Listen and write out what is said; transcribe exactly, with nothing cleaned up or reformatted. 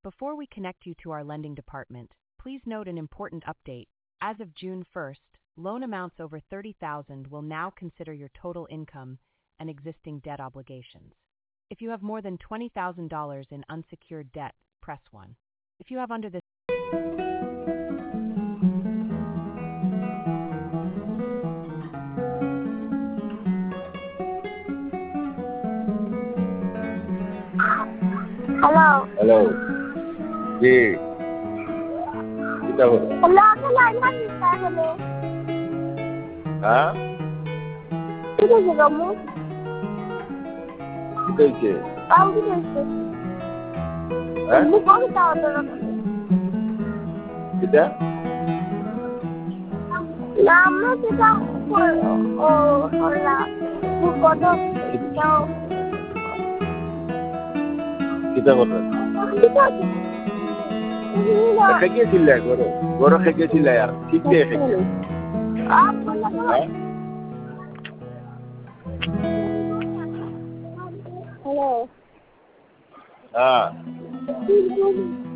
Before we connect you to our lending department, please note an important update. As of June first, loan amounts over thirty thousand dollars will now consider your total income and existing debt obligations. If you have more than twenty thousand dollars in unsecured debt, press one. If you have under this Hello. Hello. জি কিটা হলো? Hello, hello, nani hello. হ্যাঁ কি হয়েছে গমু? কিটা হইছে? Cow কি হয়েছে? হ্যাঁ তুমি কোন দাও তো না? কিটা? না আমরা যেটা ও হলা খুব কত দাও কিটা কথা? খেয়েছিলে গরো গরো খেয়েছিলে আর ঠিক দিয়ে খেয়ে Hello. হ্যাঁ